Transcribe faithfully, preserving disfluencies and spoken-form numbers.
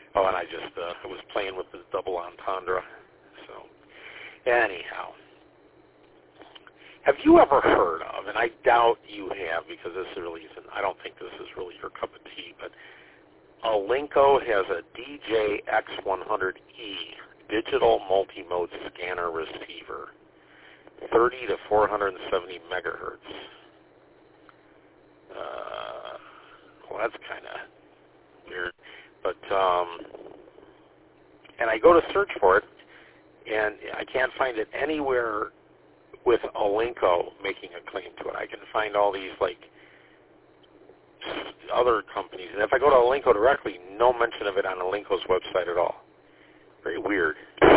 Oh, and I just uh, I was playing with this double entendre. So, anyhow, have you ever heard of, and I doubt you have because this really isn't, I don't think this is really your cup of tea, but Alinco has a D J X one hundred E digital multi-mode scanner receiver, thirty to four hundred seventy megahertz. Uh, well, that's kind of weird. But, um, and I go to search for it, and I can't find it anywhere with Alinco making a claim to it. I can find all these, like, other companies. And if I go to Alinco directly, no mention of it on Alinco's website at all. Very weird.